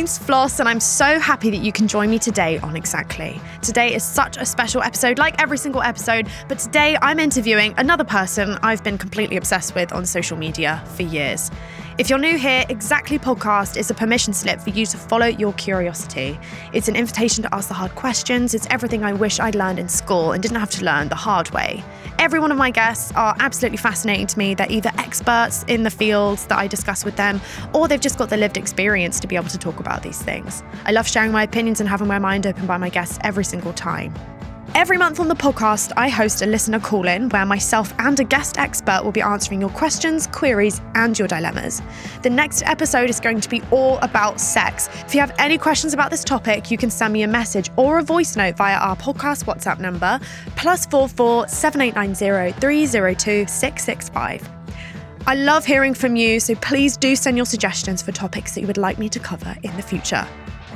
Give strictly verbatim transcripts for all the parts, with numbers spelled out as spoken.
name's Floss, and I'm so happy that you can join me today on Exactly. Today is such a special episode, like every single episode, but today I'm interviewing another person I've been completely obsessed with on social media for years. If you're new here, Exactly Podcast is a permission slip for you to follow your curiosity. It's an invitation to ask the hard questions. It's everything I wish I'd learned in school and didn't have to learn the hard way. Every one of my guests are absolutely fascinating to me. They're either experts in the fields that I discuss with them, or they've just got the lived experience to be able to talk about these things. I love sharing my opinions and having my mind open by my guests every single time. Every month on the podcast, I host a listener call-in where myself and a guest expert will be answering your questions, queries, and your dilemmas. The next episode is going to be all about sex. If you have any questions about this topic, you can send me a message or a voice note via our podcast WhatsApp number, plus four four seven eight nine zero three zero two six six five. I love hearing from you, so please do send your suggestions for topics that you would like me to cover in the future.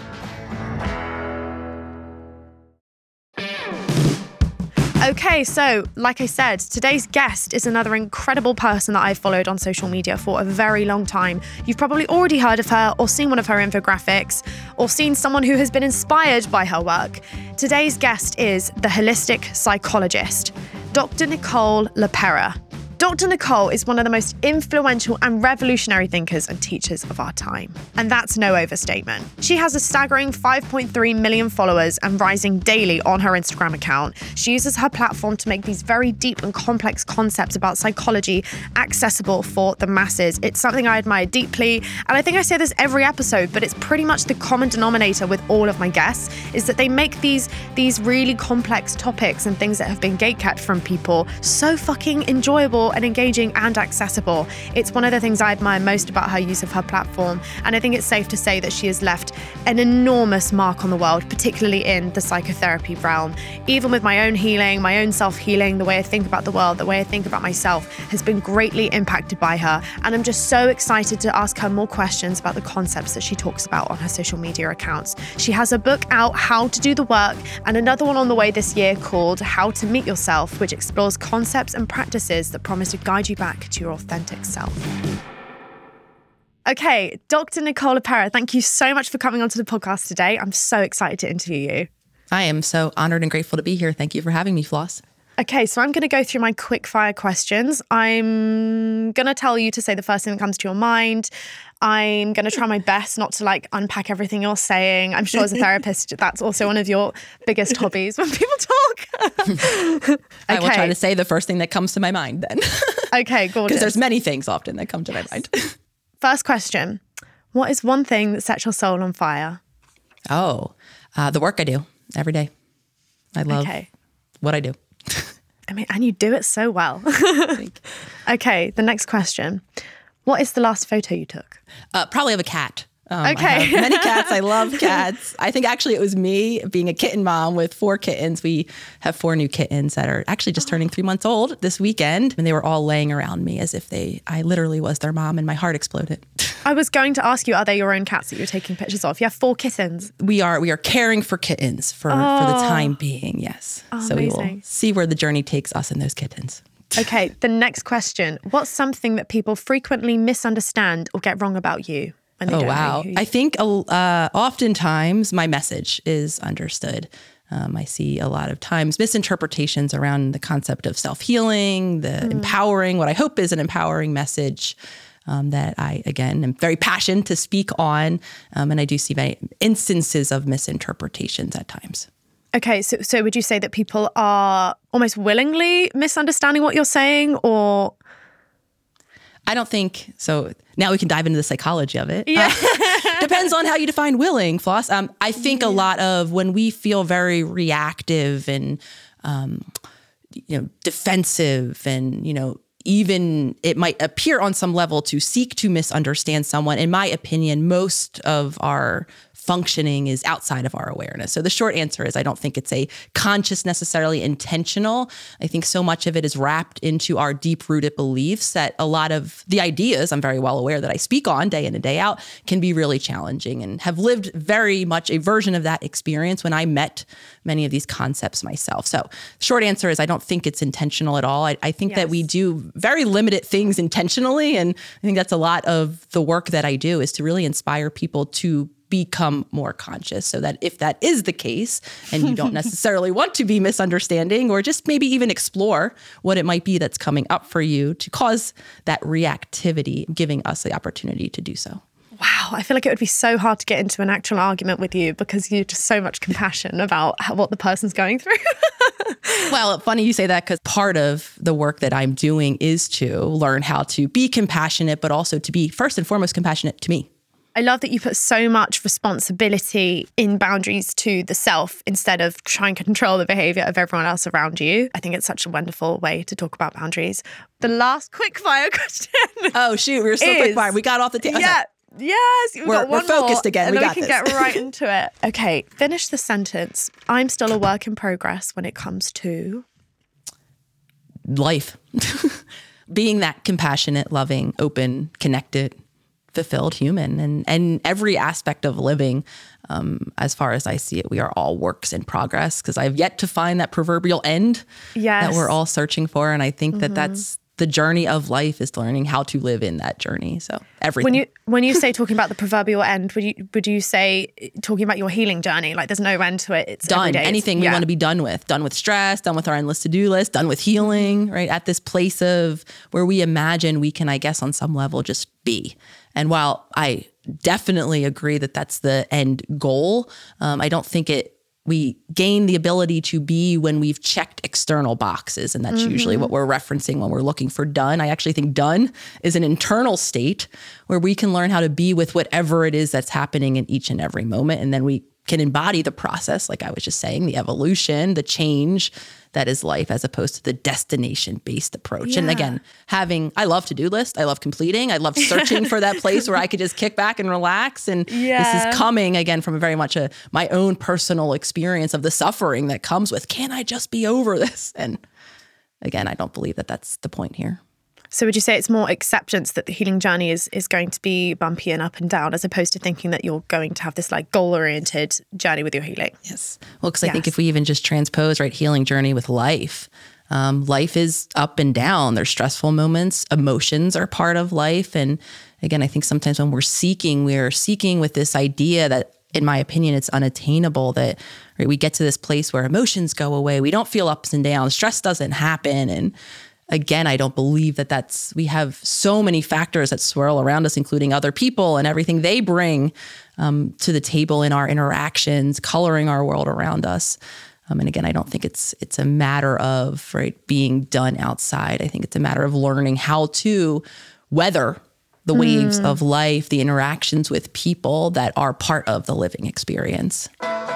Okay, so like I said, today's guest is another incredible person that I've followed on social media for a very long time. You've probably already heard of her or seen one of her infographics or seen someone who has been inspired by her work. Today's guest is the holistic psychologist, Doctor Nicole LePera. Doctor Nicole is one of the most influential and revolutionary thinkers and teachers of our time. And that's no overstatement. She has a staggering five point three million followers and rising daily on her Instagram account. She uses her platform to make these very deep and complex concepts about psychology accessible for the masses. It's something I admire deeply. And I think I say this every episode, but it's pretty much the common denominator with all of my guests, is that they make these, these really complex topics and things that have been gatekept from people so fucking enjoyable and engaging and accessible. It's one of the things I admire most about her use of her platform, and I think it's safe to say that she has left an enormous mark on the world, particularly in the psychotherapy realm. Even with my own healing, my own self-healing, the way I think about the world, the way I think about myself has been greatly impacted by her, and I'm just so excited to ask her more questions about the concepts that she talks about on her social media accounts. She has a book out, How to Do the Work, and another one on the way this year called How to Meet Yourself, which explores concepts and practices that promise to guide you back to your authentic self. Okay, Doctor Nicole LePera, thank you so much for coming onto the podcast today. I'm so excited to interview you. I am so honored and grateful to be here. Thank you for having me, Floss. Okay, so I'm going to go through my quick fire questions. I'm going to tell you to say the first thing that comes to your mind. I'm going to try my best not to like unpack everything you're saying. I'm sure as a therapist, that's also one of your biggest hobbies when people talk. Okay. I will try to say the first thing that comes to my mind then. Okay, gorgeous. Because there's many things often that come to yes. my mind. First question. What is one thing that sets your soul on fire? Oh, uh, the work I do every day. I love okay. what I do. I mean, and you do it so well. Okay, the next question. What is the last photo you took? Uh, probably of a cat. Um, okay. I have many cats. I love cats. I think actually it was me being a kitten mom with four kittens. We have four new kittens that are actually just turning three months old this weekend. And they were all laying around me as if they, I literally was their mom, and my heart exploded. I was going to ask you, are they your own cats that you're taking pictures of? You have four kittens. We are we are caring for kittens for, oh. for the time being, yes. Oh, so amazing. We will see where the journey takes us and those kittens. Okay, the next question. What's something that people frequently misunderstand or get wrong about you? When they oh, don't wow. know you? I think uh, oftentimes my message is understood. Um, I see a lot of times misinterpretations around the concept of self-healing, the mm. empowering, what I hope is an empowering message um, that I, again, am very passionate to speak on. Um, and I do see many instances of misinterpretations at times. Okay, so so would you say that people are almost willingly misunderstanding what you're saying, or? I don't think so. Now we can dive into the psychology of it. Yeah. Uh, depends on how you define willing, Floss. Um, I think yeah. a lot of when we feel very reactive and, um, you know, defensive and, you know, even it might appear on some level to seek to misunderstand someone. In my opinion, most of our functioning is outside of our awareness. So the short answer is I don't think it's a conscious, necessarily intentional. I think so much of it is wrapped into our deep-rooted beliefs that a lot of the ideas, I'm very well aware that I speak on day in and day out, can be really challenging, and have lived very much a version of that experience when I met many of these concepts myself. So short answer is I don't think it's intentional at all. I, I think yes. that we do very limited things intentionally. And I think that's a lot of the work that I do, is to really inspire people to become more conscious, so that if that is the case and you don't necessarily want to be misunderstanding, or just maybe even explore what it might be that's coming up for you to cause that reactivity, giving us the opportunity to do so. Wow, I feel like it would be so hard to get into an actual argument with you because you're just so much compassion about how, what the person's going through. Well, funny you say that, because part of the work that I'm doing is to learn how to be compassionate, but also to be first and foremost compassionate to me. I love that you put so much responsibility in boundaries to the self instead of trying to control the behavior of everyone else around you. I think it's such a wonderful way to talk about boundaries. The last quick fire question. Oh, shoot. We were so is, quick fire. We got off the table. Yeah. Yes. We've we're, got one we're focused more, again. And we then got we can this. get right into it. Okay. Finish the sentence. I'm still a work in progress when it comes to life. Being that compassionate, loving, open, connected, fulfilled human, and and every aspect of living, um, as far as I see it, we are all works in progress, because I've yet to find that proverbial end yes. that we're all searching for. And I think mm-hmm. that that's the journey of life, is learning how to live in that journey. So everything. When you when you say talking about the proverbial end, would you would you say talking about your healing journey? Like there's no end to it. It's done. Every day. Anything it's, we yeah. want to be done with. Done with stress, done with our endless to-do list, done with healing, right? At this place of where we imagine we can, I guess, on some level just be. And while I definitely agree that that's the end goal, um, I don't think it we gain the ability to be when we've checked external boxes. And that's mm-hmm. usually what we're referencing when we're looking for done. I actually think done is an internal state where we can learn how to be with whatever it is that's happening in each and every moment. And then we can embody the process, like I was just saying, the evolution, the change that is life, as opposed to the destination-based approach. Yeah. And again, having, I love to-do list. I love completing. I love searching for that place where I could just kick back and relax. And yeah. this is coming, again, from a very much a my own personal experience of the suffering that comes with, can I just be over this? And again, I don't believe that that's the point here. So would you say it's more acceptance that the healing journey is is going to be bumpy and up and down, as opposed to thinking that you're going to have this like goal-oriented journey with your healing? Yes. Well, because I yes. think if we even just transpose, right, healing journey with life, um, life is up and down. There's stressful moments. Emotions are part of life. And again, I think sometimes when we're seeking, we're seeking with this idea that, in my opinion, it's unattainable, that right, we get to this place where emotions go away. We don't feel ups and downs. Stress doesn't happen. And again, I don't believe that that's, we have so many factors that swirl around us, including other people and everything they bring um, to the table in our interactions, coloring our world around us. Um, and again, I don't think it's it's a matter of right being done outside. I think it's a matter of learning how to weather the mm. waves of life, the interactions with people that are part of the living experience.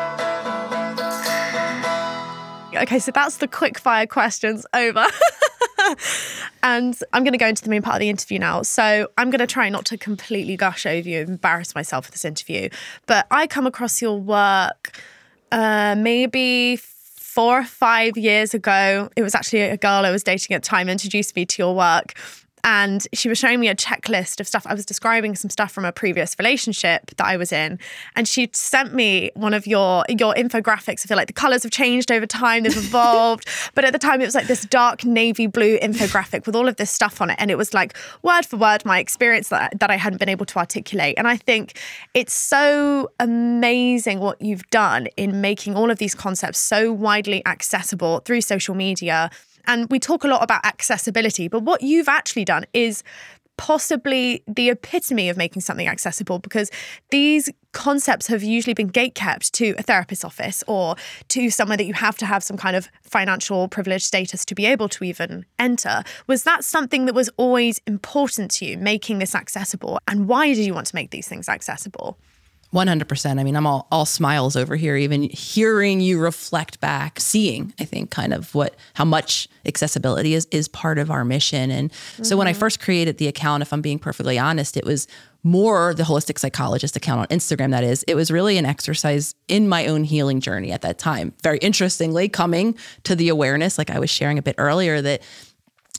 Okay, so that's the quick fire questions over. And I'm going to go into the main part of the interview now. So I'm going to try not to completely gush over you and embarrass myself for this interview. But I come across your work uh, maybe four or five years ago. It was actually a girl I was dating at the time introduced me to your work. And she was showing me a checklist of stuff. I was describing some stuff from a previous relationship that I was in. And she sent me one of your your infographics. I feel like the colors have changed over time. They've evolved. But at the time, it was like this dark navy blue infographic with all of this stuff on it. And it was like word for word my experience that, that I hadn't been able to articulate. And I think it's so amazing what you've done in making all of these concepts so widely accessible through social media. And we talk a lot about accessibility, but what you've actually done is possibly the epitome of making something accessible, because these concepts have usually been gatekept to a therapist's office or to somewhere that you have to have some kind of financial privileged status to be able to even enter. Was that something that was always important to you, making this accessible? And why did you want to make these things accessible? one hundred percent. I mean, I'm all, all smiles over here, even hearing you reflect back, seeing, I think, kind of what, how much accessibility is, is part of our mission. And mm-hmm. so when I first created the account, if I'm being perfectly honest, it was more the holistic psychologist account on Instagram. That is, it was really an exercise in my own healing journey at that time. Very interestingly, coming to the awareness, like I was sharing a bit earlier, that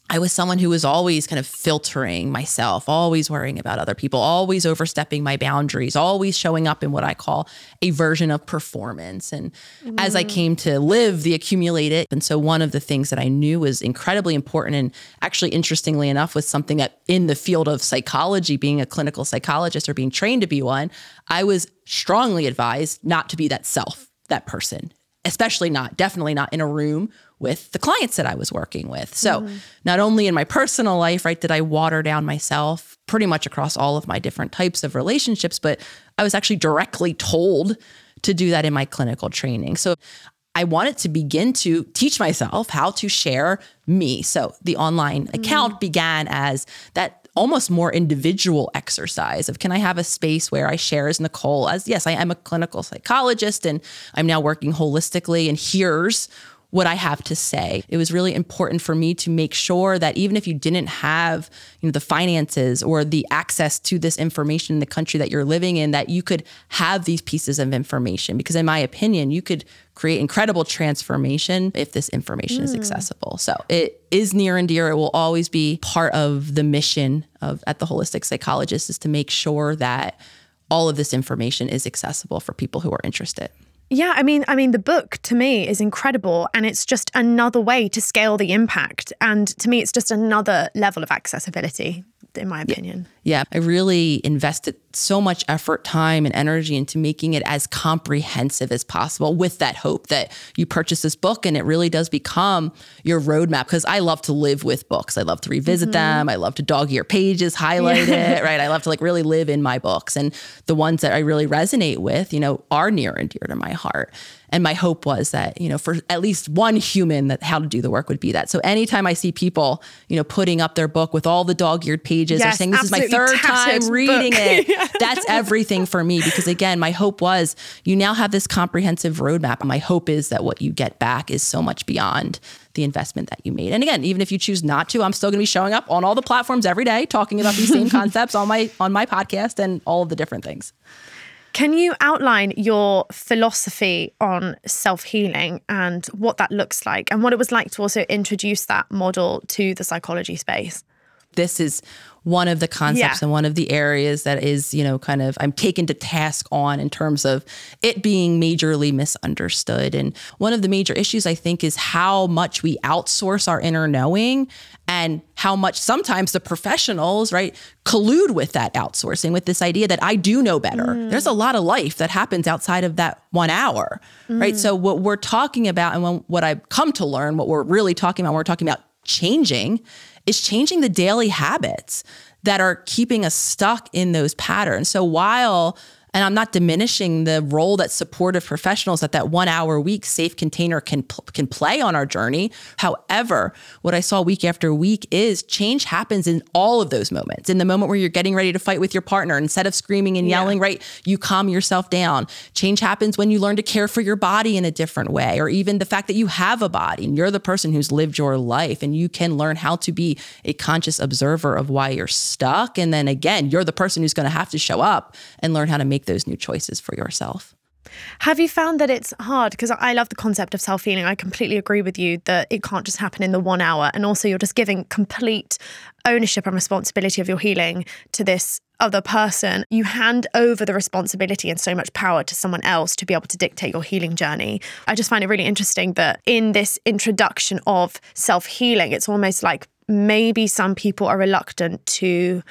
I was someone who was always kind of filtering myself, always worrying about other people, always overstepping my boundaries, always showing up in what I call a version of performance. And mm. as I came to live the accumulated, and so one of the things that I knew was incredibly important, and actually interestingly enough was something that in the field of psychology, being a clinical psychologist or being trained to be one, I was strongly advised not to be that self, that person, especially not, definitely not in a room with the clients that I was working with. So mm. not only in my personal life, right, did I water down myself pretty much across all of my different types of relationships, but I was actually directly told to do that in my clinical training. So I wanted to begin to teach myself how to share me. So the online mm. account began as that almost more individual exercise of, can I have a space where I share as Nicole, as yes, I am a clinical psychologist and I'm now working holistically, and here's what I have to say. It was really important for me to make sure that even if you didn't have, you know, the finances or the access to this information in the country that you're living in, that you could have these pieces of information. Because in my opinion, you could create incredible transformation if this information mm. is accessible. So it is near and dear. It will always be part of the mission of at the Holistic Psychologist, is to make sure that all of this information is accessible for people who are interested. Yeah, I mean, I mean, the book to me is incredible, and it's just another way to scale the impact. And to me, it's just another level of accessibility, in my opinion. Yeah, I really invested so much effort, time, and energy into making it as comprehensive as possible, with that hope that you purchase this book and it really does become your roadmap. Because I love to live with books. I love to revisit mm-hmm. them. I love to dog ear pages, highlight yeah. it, right? I love to like really live in my books. And the ones that I really resonate with, you know, are near and dear to my heart. And my hope was that, you know, for at least one human, that how to do the work would be that. So anytime I see people, you know, putting up their book with all the dog-eared pages, yes, or saying, this is my third time reading book. it, yeah. that's everything for me. Because again, my hope was, you now have this comprehensive roadmap. My hope is that what you get back is so much beyond the investment that you made. And again, even if you choose not to, I'm still going to be showing up on all the platforms every day, talking about these same concepts on my, on my podcast and all of the different things. Can you outline your philosophy on self-healing and what that looks like, and what it was like to also introduce that model to the psychology space? This is one of the concepts yeah. and one of the areas that is, you know, kind of I'm taken to task on in terms of it being majorly misunderstood. And one of the major issues, I think, is how much we outsource our inner knowing, and how much sometimes the professionals, right, collude with that outsourcing, with this idea that I do know better. Mm. There's a lot of life that happens outside of that one hour, mm. right? So what we're talking about, and when, what I've come to learn, what we're really talking about, when we're talking about changing, is changing the daily habits that are keeping us stuck in those patterns. So while, and I'm not diminishing the role that supportive professionals at that one hour a week safe container can can play on our journey. However, what I saw week after week is change happens in all of those moments. In the moment where you're getting ready to fight with your partner, instead of screaming and yelling, yeah. right, you calm yourself down. Change happens when you learn to care for your body in a different way, or even the fact that you have a body and you're the person who's lived your life, and you can learn how to be a conscious observer of why you're stuck. And then again, you're the person who's going to have to show up and learn how to make those new choices for yourself. Have you found that it's hard? Because I love the concept of self-healing. I completely agree with you that it can't just happen in the one hour. And also you're just giving complete ownership and responsibility of your healing to this other person. You hand over the responsibility and so much power to someone else to be able to dictate your healing journey. I just find it really interesting that in this introduction of self-healing, it's almost like maybe some people are reluctant to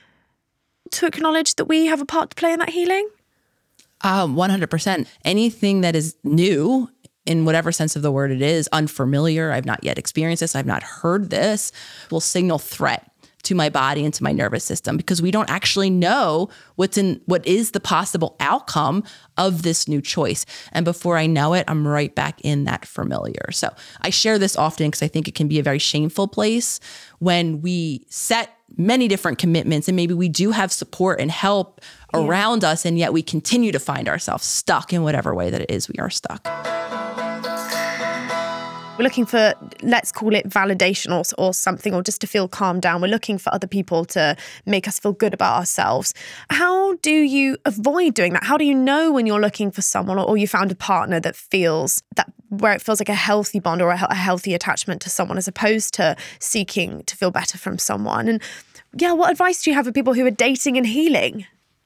to acknowledge that we have a part to play in that healing? Um, one hundred percent. Anything that is new, in whatever sense of the word it is, unfamiliar, I've not yet experienced this, I've not heard this, will signal threat to my body and to my nervous system, because we don't actually know what's in, what is the possible outcome of this new choice. And before I know it, I'm right back in that familiar. So I share this often because I think it can be a very shameful place when we set many different commitments, and maybe we do have support and help yeah. around us, and yet we continue to find ourselves stuck in whatever way that it is we are stuck. We're looking for, let's call it validation or, or something, or just to feel calmed down. We're looking for other people to make us feel good about ourselves. How do you avoid doing that? How do you know when you're looking for someone, or, or you found a partner that feels that where it feels like a healthy bond or a, a healthy attachment to someone, as opposed to seeking to feel better from someone? And yeah, what advice do you have for people who are dating and healing?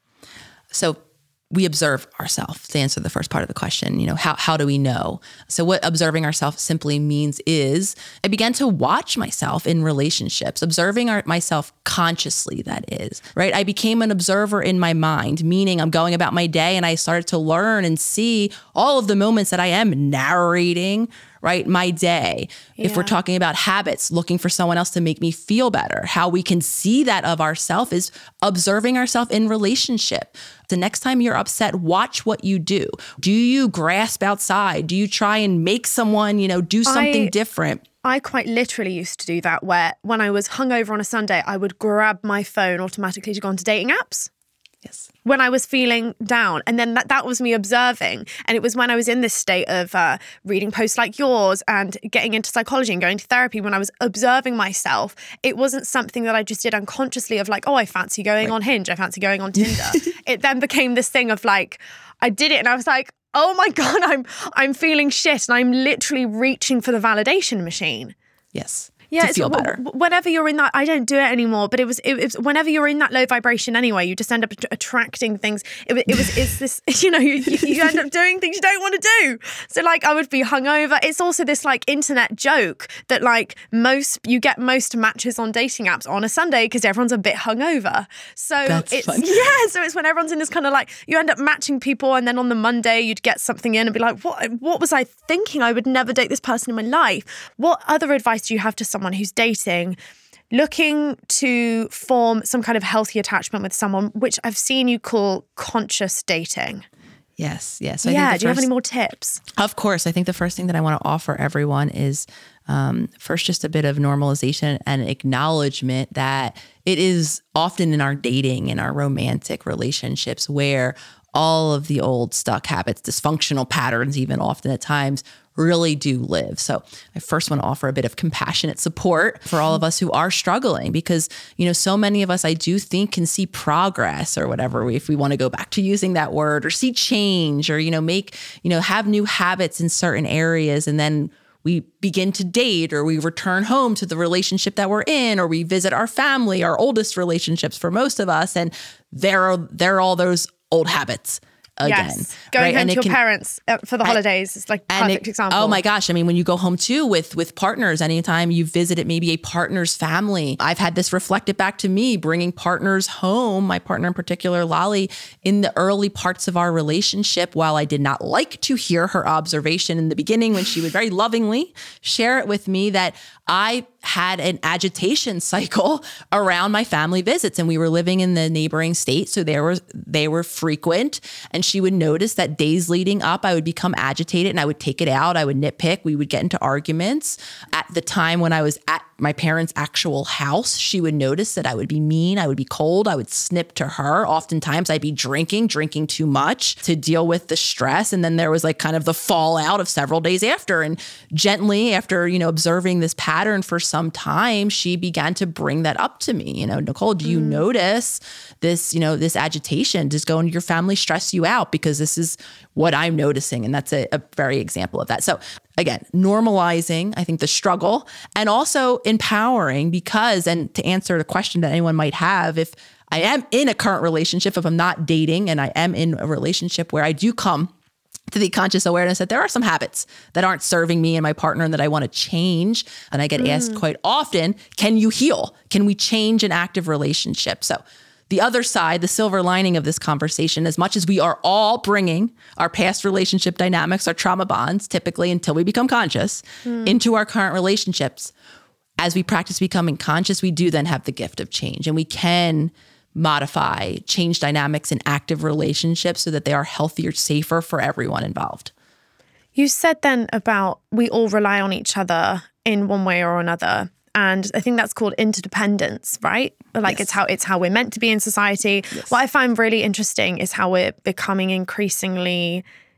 So we observe ourselves, to answer the first part of the question. You know, how how do we know? So what observing ourselves simply means is I began to watch myself in relationships, observing our, myself consciously, that is, right? I became an observer in my mind, meaning I'm going about my day and I started to learn and see all of the moments that I am narrating, right, my day. Yeah. If we're talking about habits, looking for someone else to make me feel better, how we can see that of ourselves is observing ourselves in relationship. The next time you're upset, watch what you do. Do you grasp outside? Do you try and make someone, you know, do something I, different? I quite literally used to do that, where when I was hungover on a Sunday, I would grab my phone automatically to go onto dating apps. Yes. When I was feeling down. And then that, that was me observing. And it was when I was in this state of uh, reading posts like yours and getting into psychology and going to therapy, when I was observing myself. It wasn't something that I just did unconsciously of like, oh, I fancy going right. on Hinge, I fancy going on Tinder. It then became this thing of like, I did it and I was like, oh my God, I'm I'm feeling shit. And I'm literally reaching for the validation machine. Yes. Yeah, to feel it's, better. Whenever you're in that, I don't do it anymore, but it was, it, it was whenever you're in that low vibration anyway, you just end up attracting things. It, it was, it's this, you know, you, you end up doing things you don't want to do. So like I would be hungover. It's also this like internet joke that like most, you get most matches on dating apps on a Sunday because everyone's a bit hungover. So That's it's, fun. yeah, so it's when everyone's in this kind of like, you end up matching people and then on the Monday you'd get something in and be like, what, what was I thinking? I would never date this person in my life. What other advice do you have to someone who's dating, looking to form some kind of healthy attachment with someone, which I've seen you call conscious dating? Yes, yes. So yeah, I think do you first, have any more tips? Of course. I think the first thing that I want to offer everyone is um, first just a bit of normalization and acknowledgement that it is often in our dating, in our romantic relationships, where all of the old stuck habits, dysfunctional patterns, even often at times, really do live. So I first want to offer a bit of compassionate support for all of us who are struggling, because, you know, so many of us, I do think, can see progress or whatever, if we want to go back to using that word, or see change, or, you know, make, you know, have new habits in certain areas. And then we begin to date, or we return home to the relationship that we're in, or we visit our family, our oldest relationships for most of us. And there are, there are all those old habits again. Yes. Going right? home and to your can, parents for the holidays is like a perfect it, example. Oh my gosh. I mean, when you go home too with, with partners, anytime you visited maybe a partner's family, I've had this reflected back to me, bringing partners home, my partner in particular, Lolly, in the early parts of our relationship. While I did not like to hear her observation in the beginning, when she would very lovingly share it with me, that I had an agitation cycle around my family visits, and we were living in the neighboring state. So there was, they were frequent, and she would notice that days leading up, I would become agitated and I would take it out. I would nitpick. We would get into arguments. At the time when I was at my parents' actual house, she would notice that I would be mean. I would be cold. I would snip to her. Oftentimes I'd be drinking, drinking too much to deal with the stress. And then there was like kind of the fallout of several days after. And gently, after, you know, observing this pattern for some time, she began to bring that up to me. You know, Nicole, do you mm. notice this, you know, this agitation? Does going to your family stress you out? Because this is what I'm noticing. And that's a, a very example of that. So again, normalizing, I think, the struggle, and also empowering, because, and to answer the question that anyone might have, if I am in a current relationship, if I'm not dating and I am in a relationship where I do come to the conscious awareness that there are some habits that aren't serving me and my partner and that I want to change. And I get mm. asked quite often, can you heal? Can we change an active relationship? So the other side, the silver lining of this conversation, as much as we are all bringing our past relationship dynamics, our trauma bonds, typically until we become conscious, mm. into our current relationships, as we practice becoming conscious, we do then have the gift of change, and we can modify, change dynamics in active relationships so that they are healthier, safer for everyone involved. You said then about we all rely on each other in one way or another. And I think that's called interdependence, right? Like yes. it's how it's how we're meant to be in society. Yes. What I find really interesting is how we're becoming increasingly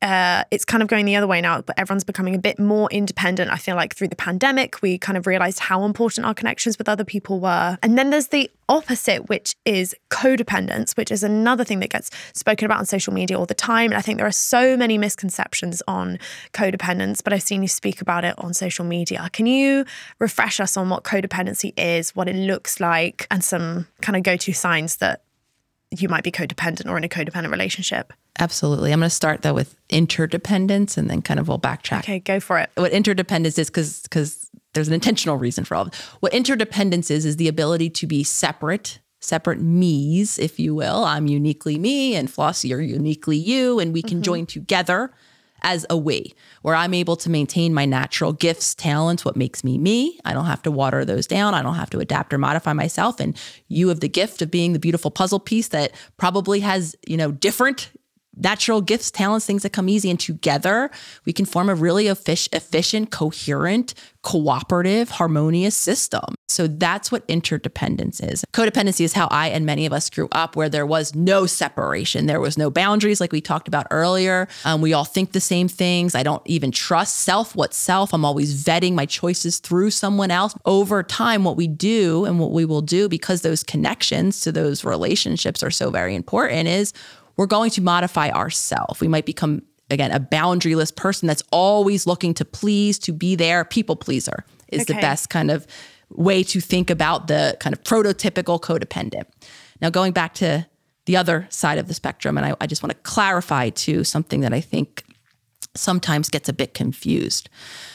uh, it's kind of going the other way now, but everyone's becoming a bit more independent. I feel like through the pandemic, we kind of realized how important our connections with other people were. And then there's the opposite, which is codependence, which is another thing that gets spoken about on social media all the time. And I think there are so many misconceptions on codependence, but I've seen you speak about it on social media. Can you refresh us on what codependency is, what it looks like, and some kind of go-to signs that you might be codependent or in a codependent relationship? Absolutely. I'm going to start though with interdependence and then kind of we'll backtrack. Okay, go for it. What interdependence is, because because there's an intentional reason for all of it. What interdependence is, is the ability to be separate, separate me's, if you will. I'm uniquely me and Flossie, you're uniquely you, and we can mm-hmm. join together as a we, where I'm able to maintain my natural gifts, talents, what makes me me. I don't have to water those down. I don't have to adapt or modify myself. And you have the gift of being the beautiful puzzle piece that probably has, you know, different natural gifts, talents, things that come easy. And together we can form a really efficient, coherent, cooperative, harmonious system. So that's what interdependence is. Codependency is how I and many of us grew up, where there was no separation. There was no boundaries like we talked about earlier. Um, we all think the same things. I don't even trust self. What's self? I'm always vetting my choices through someone else. Over time, what we do and what we will do, because those connections to those relationships are so very important, is we're going to modify ourselves. We might become, again, a boundaryless person that's always looking to please, to be there. People pleaser is okay. the best kind of way to think about the kind of prototypical codependent. Now, going back to the other side of the spectrum, and I, I just want to clarify too something that I think sometimes gets a bit confused.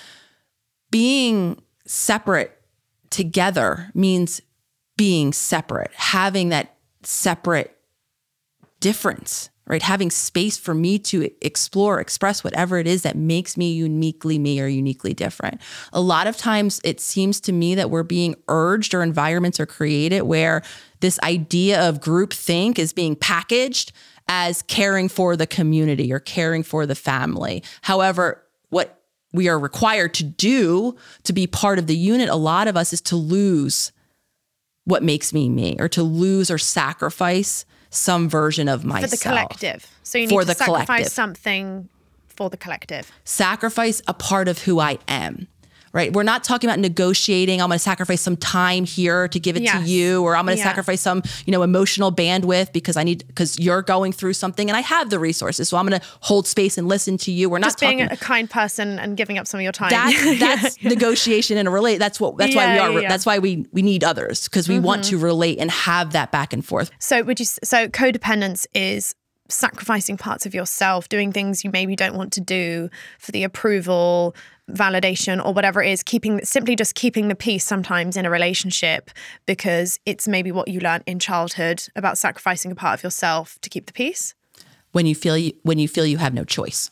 Being separate together means being separate, having that separate difference, right? Having space for me to explore, express whatever it is that makes me uniquely me or uniquely different. A lot of times it seems to me that we're being urged, or environments are created where this idea of groupthink is being packaged as caring for the community or caring for the family. However, what we are required to do to be part of the unit, a lot of us, is to lose what makes me me, or to lose or sacrifice some version of myself. For the collective. So you need for to the sacrifice collective. something for the collective. Sacrifice a part of who I am, right? We're not talking about negotiating. I'm going to sacrifice some time here to give it yes. to you, or I'm going to yeah. sacrifice some, you know, emotional bandwidth because I need, because you're going through something and I have the resources. So I'm going to hold space and listen to you. We're not Just being talking, a kind person and giving up some of your time. That's, that's yeah. negotiation in a relate. That's what, that's yeah, why we are, yeah, yeah. that's why we, we need others, because we mm-hmm. want to relate and have that back and forth. So would you, so codependence is sacrificing parts of yourself, doing things you maybe don't want to do for the approval, validation, or whatever it is, keeping simply just keeping the peace sometimes in a relationship because it's maybe what you learned in childhood about sacrificing a part of yourself to keep the peace. When you feel you, when you feel you have no choice.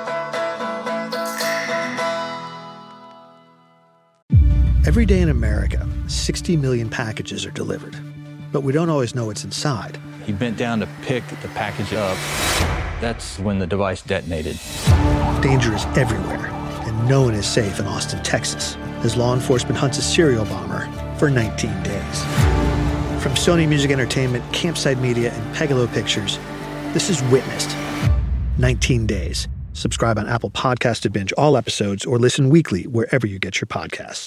Every day in America, sixty million packages are delivered, but we don't always know what's inside. He bent down to pick the package up. That's when the device detonated. Danger is everywhere, and no one is safe in Austin, Texas, as law enforcement hunts a serial bomber for nineteen days. From Sony Music Entertainment, Campside Media, and Pegalo Pictures, this is Witnessed. nineteen days. Subscribe on Apple Podcasts to binge all episodes or listen weekly wherever you get your podcasts.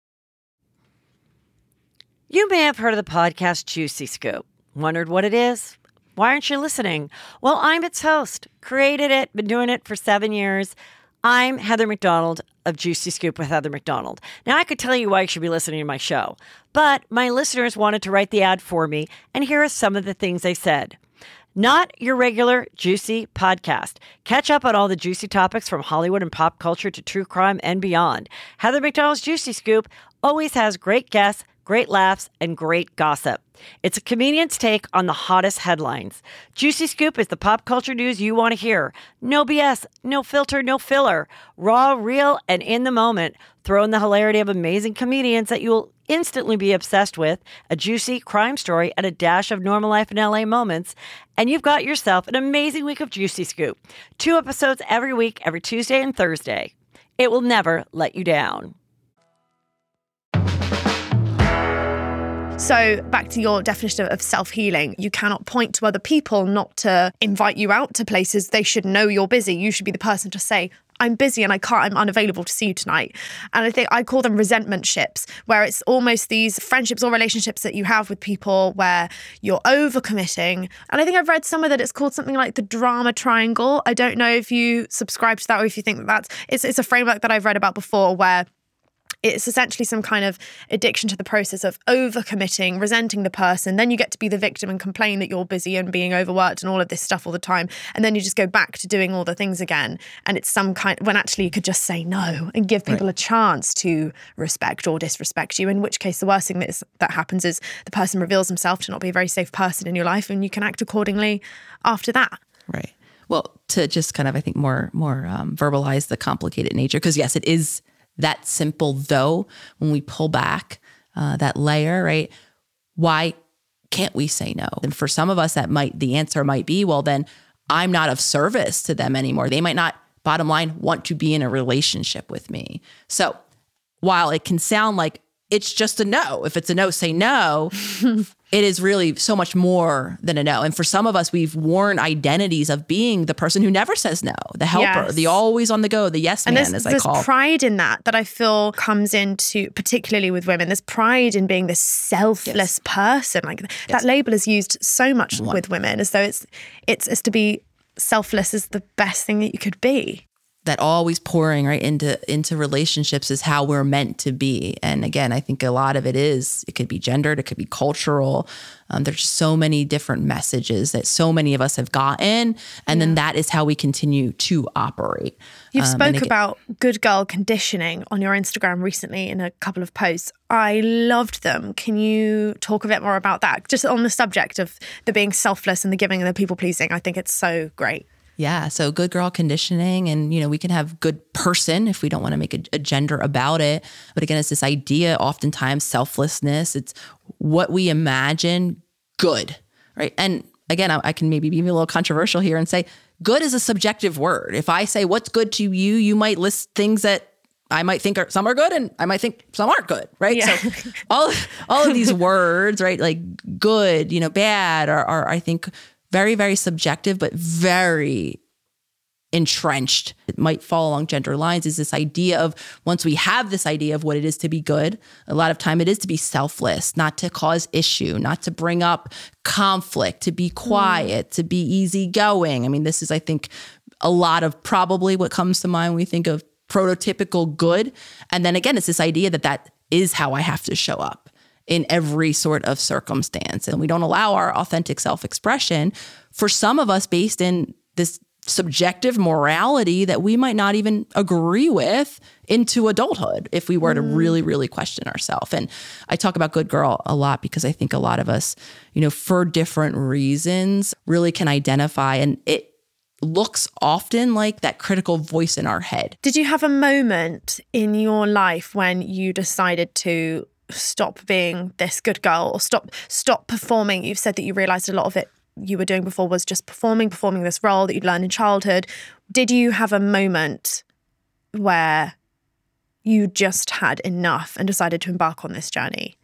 You may have heard of the podcast Juicy Scoop. Wondered what it is? Why aren't you listening? Well, I'm its host. Created it, been doing it for seven years. I'm Heather McDonald of Juicy Scoop with Heather McDonald. Now, I could tell you why you should be listening to my show, but my listeners wanted to write the ad for me, and here are some of the things they said. Not your regular juicy podcast. Catch up on all the juicy topics from Hollywood and pop culture to true crime and beyond. Heather McDonald's Juicy Scoop always has great guests, great laughs, and great gossip. It's a comedian's take on the hottest headlines. Juicy Scoop is the pop culture news you want to hear. No B S, no filter, no filler. Raw, real, and in the moment. Throw in the hilarity of amazing comedians that you'll instantly be obsessed with, a juicy crime story, and a dash of normal life in L A moments, and you've got yourself an amazing week of Juicy Scoop. Two episodes every week, every Tuesday and Thursday. It will never let you down. So back to your definition of self-healing, you cannot point to other people not to invite you out to places. They should know you're busy. You should be the person to say, I'm busy and I can't, I'm unavailable to see you tonight. And I think I call them resentment ships, where it's almost these friendships or relationships that you have with people where you're overcommitting. And I think I've read somewhere that it's called something like the drama triangle. I don't know if you subscribe to that or if you think that that's, it's, it's a framework that I've read about before where it's essentially some kind of addiction to the process of overcommitting, resenting the person. Then you get to be the victim and complain that you're busy and being overworked and all of this stuff all the time. And then you just go back to doing all the things again. And it's some kind, when actually you could just say no and give people right. a chance to respect or disrespect you. In which case, the worst thing that, is, that happens is the person reveals himself to not be a very safe person in your life, and you can act accordingly after that. Right. Well, to just kind of, I think, more, more um, verbalize the complicated nature, because yes, it is that simple, though, when we pull back uh, that layer, right? Why can't we say no? And for some of us, that might, the answer might be, well, then I'm not of service to them anymore. They might not, bottom line, want to be in a relationship with me. So while it can sound like it's just a no, if it's a no, say no, it is really so much more than a no. And for some of us, we've worn identities of being the person who never says no, the helper, yes. the always on the go, the yes and man, there's, as there's I call. There's pride in that, that I feel comes into, particularly with women, there's pride in being this selfless yes. person. Like yes. that label is used so much One. with women, as though it's, it's as to be selfless is the best thing that you could be. That always pouring right into into relationships is how we're meant to be. And again, I think a lot of it is, it could be gendered, it could be cultural. Um, there's just so many different messages that so many of us have gotten. And yeah. then that is how we continue to operate. You've um, spoke again, about good girl conditioning on your Instagram recently in a couple of posts. I loved them. Can you talk a bit more about that? Just on the subject of the being selfless and the giving and the people pleasing. I think it's so great. Yeah. So good girl conditioning, and, you know, we can have good person if we don't want to make a, a gender about it. But again, it's this idea, oftentimes selflessness. It's what we imagine good, right? And again, I, I can maybe be a little controversial here and say good is a subjective word. If I say what's good to you, you might list things that I might think are, some are good and I might think some aren't good, right? Yeah. So all, all of these words, right? Like good, you know, bad are, are I think, very, very subjective, but very entrenched. It might fall along gender lines, is this idea of, once we have this idea of what it is to be good, a lot of time it is to be selfless, not to cause issue, not to bring up conflict, to be quiet, mm. to be easygoing. I mean, this is, I think, a lot of probably what comes to mind when we think of prototypical good. And then again, it's this idea that that is how I have to show up in every sort of circumstance. And we don't allow our authentic self-expression, for some of us, based in this subjective morality that we might not even agree with, into adulthood if we were to really, really question ourselves. And I talk about good girl a lot because I think a lot of us, you know, for different reasons, really can identify, and it looks often like that critical voice in our head. Did you have a moment in your life when you decided to stop being this good girl, or stop stop performing? You've said that you realized a lot of it you were doing before was just performing, performing this role that you'd learned in childhood. Did you have a moment where you just had enough and decided to embark on this journey?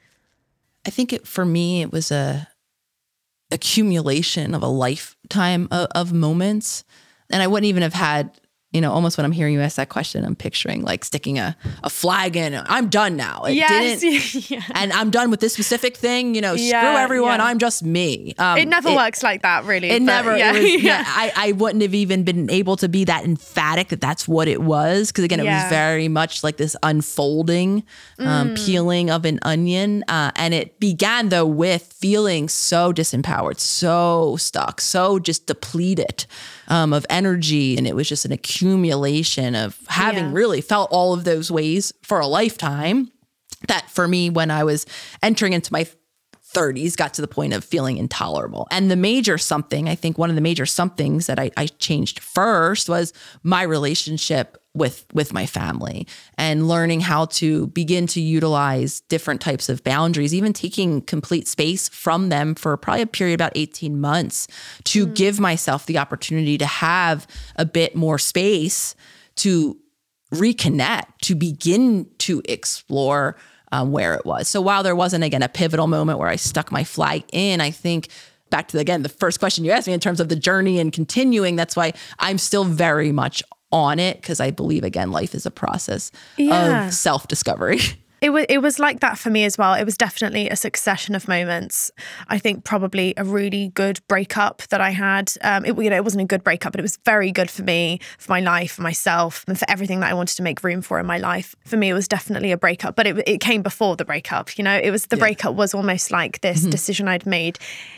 I think it, for me, it was a accumulation of a lifetime of, of moments. And I wouldn't even have had, you know, almost when I'm hearing you ask that question, I'm picturing like sticking a, a flag in. I'm done now. It yes. didn't, yeah. And I'm done with this specific thing. You know, yeah, screw everyone. Yeah. I'm just me. Um, it never it, works like that, really. It but never. Yeah, it was, yeah. yeah I, I wouldn't have even been able to be that emphatic that that's what it was. Because again, it yeah. was very much like this unfolding, um, mm. peeling of an onion. Uh, and it began, though, with feeling so disempowered, so stuck, so just depleted um, of energy. And it was just an accumulation of having yeah. really felt all of those ways for a lifetime, that for me, when I was entering into my thirties, got to the point of feeling intolerable. And the major something, I think one of the major somethings that I, I changed first was my relationship with, with my family, and learning how to begin to utilize different types of boundaries, even taking complete space from them for probably a period of about eighteen months to mm. give myself the opportunity to have a bit more space to reconnect, to begin to explore um, where it was. So while there wasn't, again, a pivotal moment where I stuck my flag in, I think back to, again, the first question you asked me in terms of the journey and continuing, that's why I'm still very much on it, because I believe, again, life is a process Yeah. of self-discovery. It was, it was like that for me as well. It was definitely a succession of moments. I think probably a really good breakup that I had. Um, it, you know, it wasn't a good breakup, but it was very good for me, for my life, for myself, and for everything that I wanted to make room for in my life. For me, it was definitely a breakup, but it, it came before the breakup. You know, it was the Yeah. breakup was almost like this mm-hmm. decision I'd made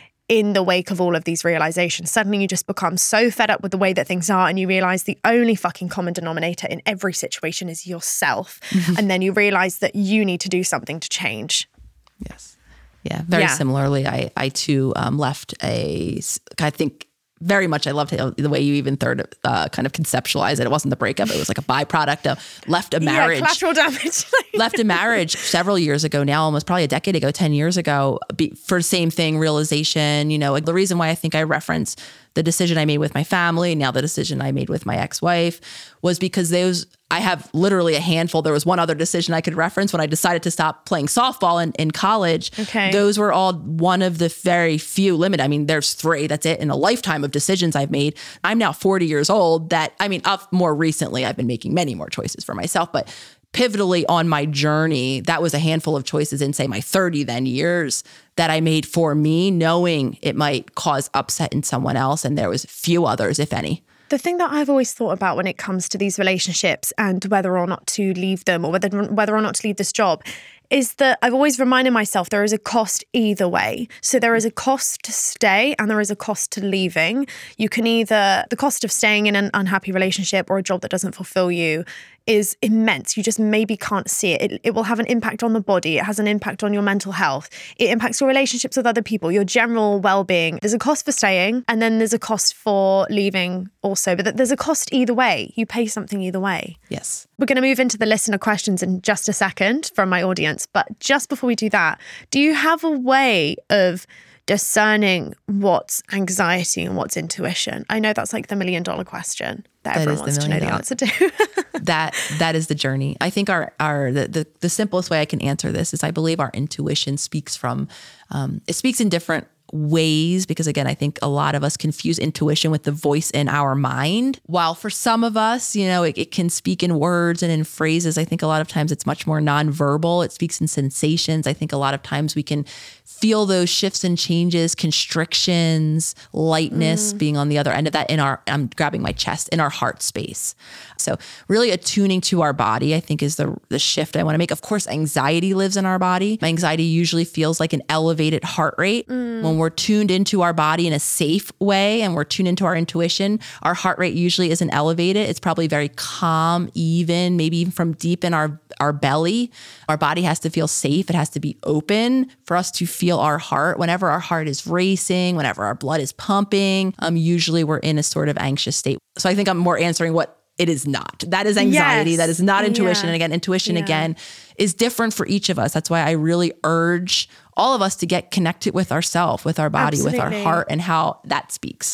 in the wake of all of these realizations. Suddenly you just become so fed up with the way that things are, and you realize the only fucking common denominator in every situation is yourself. Mm-hmm. And then you realize that you need to do something to change. Yes. Yeah. Very Yeah. similarly, I, I too um, left a, I think, very much, I loved the way you even third uh, kind of conceptualize it. It wasn't the breakup. It was like a byproduct of left a marriage. Yeah, collateral damage. left a marriage several years ago now, almost probably a decade ago, ten years ago, be, for same thing, realization. You know, like the reason why I think I reference the decision I made with my family, now the decision I made with my ex-wife, was because those, I have literally a handful. There was one other decision I could reference when I decided to stop playing softball in, in college. Okay. Those were all one of the very few limit. I mean, there's three, that's it, in a lifetime of decisions I've made. I'm now forty years old that, I mean, up more recently, I've been making many more choices for myself, but pivotally on my journey, that was a handful of choices in, say, my thirty then years that I made for me, knowing it might cause upset in someone else. And there was few others, if any. The thing that I've always thought about when it comes to these relationships and whether or not to leave them, or whether whether or not to leave this job, is that I've always reminded myself there is a cost either way. So there is a cost to stay and there is a cost to leaving. You can either, the cost of staying in an unhappy relationship or a job that doesn't fulfill you is immense. You just maybe can't see it. it. It will have an impact on the body. It has an impact on your mental health. It impacts your relationships with other people, your general well-being. There's a cost for staying and then there's a cost for leaving also. But there's a cost either way. You pay something either way. Yes. We're going to move into the listener questions in just a second from my audience. But just before we do that, do you have a way of discerning what's anxiety and what's intuition? I know that's like the million dollar question that, that everyone wants to know the answer to. that that is the journey. I think our our the, the the simplest way I can answer this is I believe our intuition speaks from um, it speaks in different ways, because again, I think a lot of us confuse intuition with the voice in our mind. While for some of us, you know, it, it can speak in words and in phrases. I think a lot of times it's much more nonverbal. It speaks in sensations. I think a lot of times we can feel those shifts and changes, constrictions, lightness mm. being on the other end of that in our, I'm grabbing my chest, in our heart space. So really attuning to our body, I think, is the, the shift I want to make. Of course, anxiety lives in our body. Anxiety usually feels like an elevated heart rate. Mm. When we're tuned into our body in a safe way and we're tuned into our intuition, our heart rate usually isn't elevated. It's probably very calm, even, maybe even from deep in our, our belly. Our body has to feel safe. It has to be open for us to feel our heart. Whenever our heart is racing, whenever our blood is pumping, um, usually we're in a sort of anxious state. So I think I'm more answering what it is not. That is anxiety. Yes. That is not intuition. Yeah. And again, intuition Yeah. again is different for each of us. That's why I really urge all of us to get connected with ourselves, with our body, Absolutely. with our heart, and how that speaks.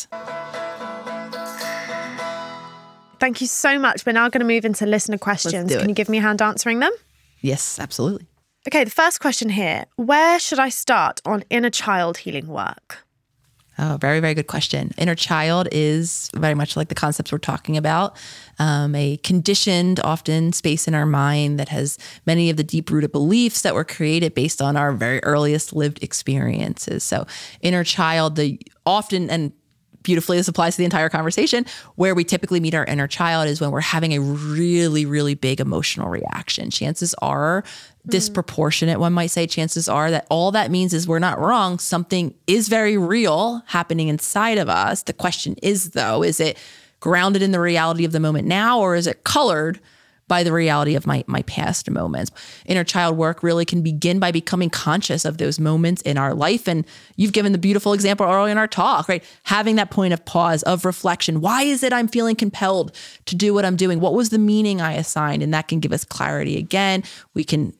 Thank you so much. We're now going to move into listener questions. do Can it. you give me a hand answering them? Yes, absolutely. Okay, the first question here. Where should I start on inner child healing work? Oh, very, very good question. Inner child is very much like the concepts we're talking about, um, a conditioned, often space in our mind that has many of the deep-rooted beliefs that were created based on our very earliest lived experiences. So inner child, the often, and beautifully this applies to the entire conversation, where we typically meet our inner child is when we're having a really, really big emotional reaction. Chances are disproportionate, one might say. Chances are that all that means is we're not wrong. Something is very real happening inside of us. The question is, though, is it grounded in the reality of the moment now, or is it colored by the reality of my my past moments? Inner child work really can begin by becoming conscious of those moments in our life. And you've given the beautiful example earlier in our talk, right? Having that point of pause, of reflection. Why is it I'm feeling compelled to do what I'm doing? What was the meaning I assigned? And that can give us clarity. Again, we can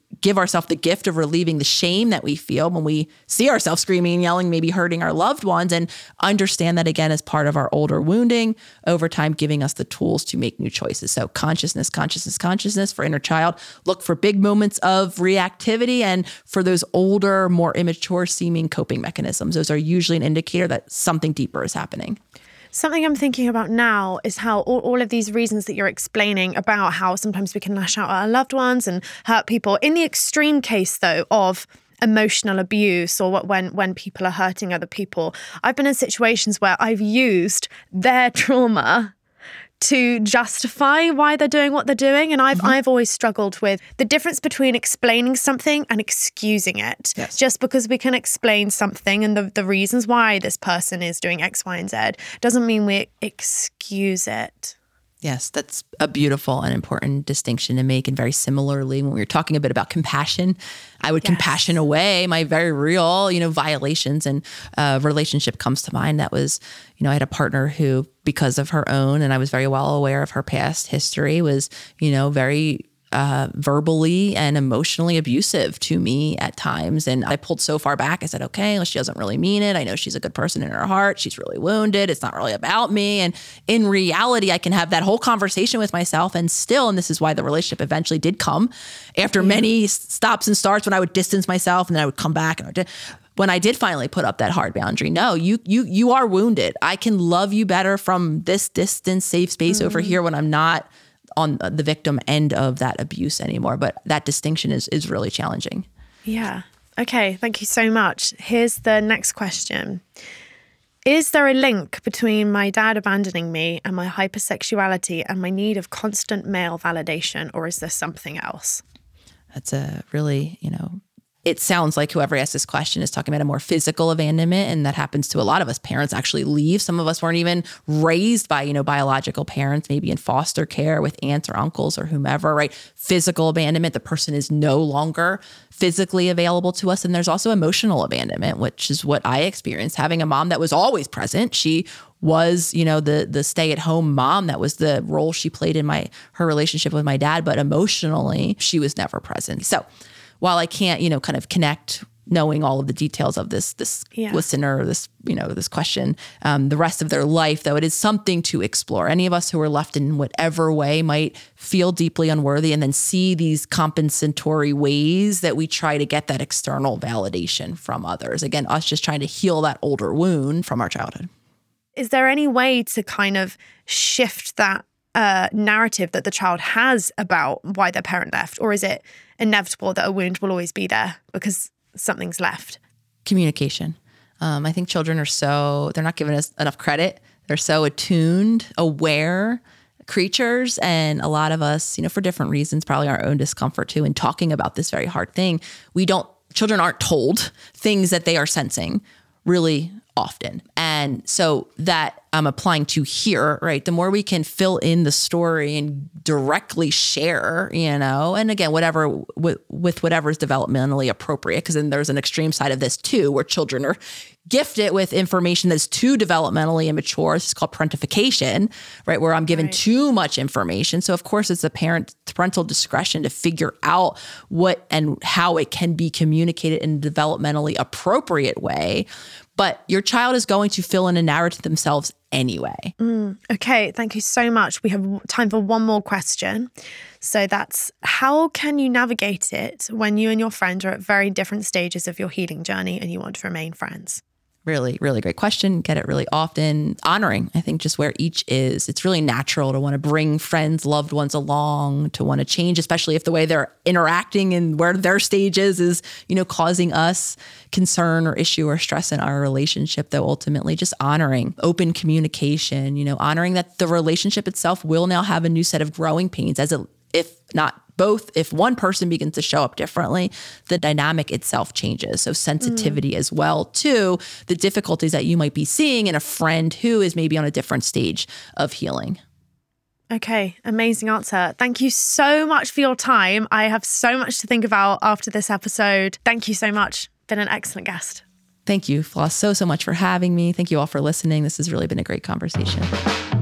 give ourselves the gift of relieving the shame that we feel when we see ourselves screaming and yelling, maybe hurting our loved ones, and understand that again as part of our older wounding, over time giving us the tools to make new choices. So consciousness, consciousness, consciousness for inner child. Look for big moments of reactivity, and for those older, more immature seeming coping mechanisms, those are usually an indicator that something deeper is happening. Something I'm thinking about now is how all, all of these reasons that you're explaining about how sometimes we can lash out at our loved ones and hurt people. In the extreme case, though, of emotional abuse or what, when when people are hurting other people, I've been in situations where I've used their trauma to justify why they're doing what they're doing. And I've mm-hmm. I've always struggled with the difference between explaining something and excusing it. Yes. Just because we can explain something and the, the reasons why this person is doing X, Y, and Z doesn't mean we excuse it. Yes, that's a beautiful and important distinction to make. And very similarly, when we were talking a bit about compassion, I would yes. compassion away my very real, you know, violations. And a relationship comes to mind that was, you know, I had a partner who, because of her own, and I was very well aware of her past history, was, you know, very uh, verbally and emotionally abusive to me at times. And I pulled so far back. I said, okay, well, she doesn't really mean it. I know she's a good person in her heart. She's really wounded. It's not really about me. And in reality, I can have that whole conversation with myself and still, and this is why the relationship eventually did come after yeah. many stops and starts when I would distance myself and then I would come back and I would, when I did finally put up that hard boundary. No, you you you are wounded. I can love you better from this distance, safe space mm-hmm. over here when I'm not on the victim end of that abuse anymore. But that distinction is is really challenging. Yeah. Okay. Thank you so much. Here's the next question. Is there a link between my dad abandoning me and my hypersexuality and my need of constant male validation, or is there something else? That's a really, you know, it sounds like whoever asked this question is talking about a more physical abandonment, and that happens to a lot of us. Parents actually leave. Some of us weren't even raised by, you know, biological parents, maybe in foster care with aunts or uncles or whomever, right? Physical abandonment, the person is no longer physically available to us. And there's also emotional abandonment, which is what I experienced, having a mom that was always present. She was, you know, the the stay-at-home mom. That was the role she played in my her relationship with my dad, but emotionally, she was never present. So while I can't, you know, kind of connect knowing all of the details of this this yeah. listener, this, you know, this question, um, the rest of their life, though, it is something to explore. Any of us who are left in whatever way might feel deeply unworthy and then see these compensatory ways that we try to get that external validation from others. Again, us just trying to heal that older wound from our childhood. Is there any way to kind of shift that uh, narrative that the child has about why their parent left? Or is it inevitable that a wound will always be there because something's left? Communication. Um, I think children are so, they're not giving us enough credit. They're so attuned, aware creatures. And a lot of us, you know, for different reasons, probably our own discomfort too, in talking about this very hard thing, we don't, children aren't told things that they are sensing really often. And so that I'm applying to here, right? The more we can fill in the story and directly share, you know, and again, whatever, with, with whatever is developmentally appropriate, because then there's an extreme side of this too, where children are gifted with information that's too developmentally immature. This is called parentification, right? Where I'm given right. too much information. So of course, it's a parent parental discretion to figure out what and how it can be communicated in a developmentally appropriate way. But your child is going to fill in a narrative themselves anyway. Mm, okay, thank you so much. We have time for one more question. So that's, how can you navigate it when you and your friend are at very different stages of your healing journey and you want to remain friends? Really, really great question. Get it really often. Honoring, I think, just where each is. It's really natural to want to bring friends, loved ones along, to want to change, especially if the way they're interacting and where their stage is, is, you know, causing us concern or issue or stress in our relationship, though ultimately just honoring open communication, you know, honoring that the relationship itself will now have a new set of growing pains, as it, if not both, if one person begins to show up differently, the dynamic itself changes. So sensitivity mm. as well to the difficulties that you might be seeing in a friend who is maybe on a different stage of healing. Okay, amazing answer. Thank you so much for your time. I have so much to think about after this episode. Thank you so much. Been an excellent guest. Thank you, Floss, so, so much for having me. Thank you all for listening. This has really been a great conversation.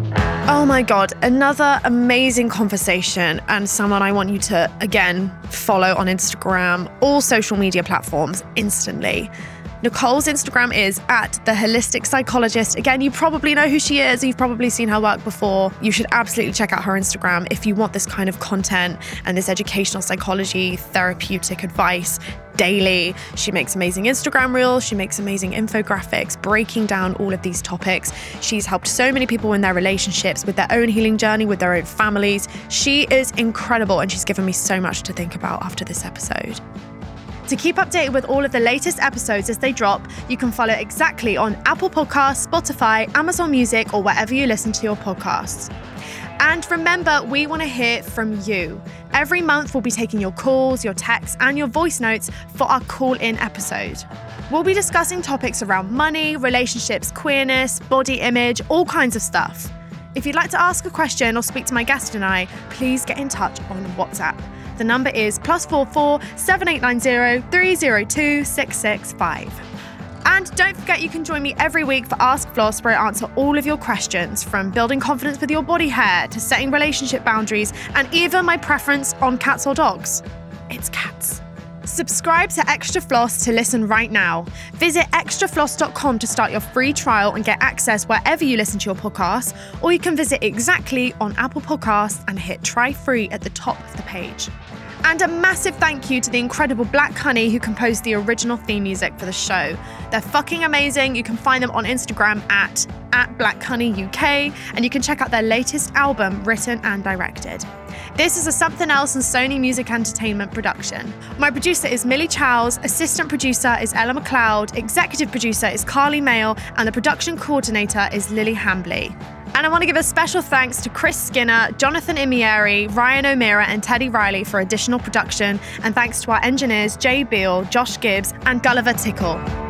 Oh my God, another amazing conversation, and someone I want you to, again, follow on Instagram, all social media platforms instantly. Nicole's Instagram is at The Holistic Psychologist. Again, you probably know who she is. You've probably seen her work before. You should absolutely check out her Instagram if you want this kind of content and this educational psychology, therapeutic advice daily. She makes amazing Instagram reels. She makes amazing infographics breaking down all of these topics. She's helped so many people in their relationships, with their own healing journey, with their own families. She is incredible, and she's given me so much to think about after this episode. To keep updated with all of the latest episodes as they drop, you can follow Exactly on Apple Podcasts, Spotify, Amazon Music, or wherever you listen to your podcasts. And remember, we want to hear from you. Every month, we'll be taking your calls, your texts, and your voice notes for our call-in episode. We'll be discussing topics around money, relationships, queerness, body image, all kinds of stuff. If you'd like to ask a question or speak to my guest and I, please get in touch on WhatsApp. The number is plus four four seven eight nine zero three zero two six six five. And don't forget, you can join me every week for Ask Floss, where I answer all of your questions, from building confidence with your body hair to setting relationship boundaries, and even my preference on cats or dogs. It's cats. Subscribe to Extra Floss to listen right now. Visit extra floss dot com to start your free trial and get access wherever you listen to your podcasts, or you can visit Exactly on Apple Podcasts and hit try free at the top of the page. And a massive thank you to the incredible Black Honey, who composed the original theme music for the show. They're fucking amazing. You can find them on Instagram at, at Black Honey U K, and you can check out their latest album, written and directed. This is a Something Else and Sony Music Entertainment production. My producer is Millie Chowes, assistant producer is Ella McLeod, executive producer is Carly Mail, and the production coordinator is Lily Hambley. And I want to give a special thanks to Chris Skinner, Jonathan Imieri, Ryan O'Meara, and Teddy Riley for additional production, and thanks to our engineers Jay Beal, Josh Gibbs, and Gulliver Tickle.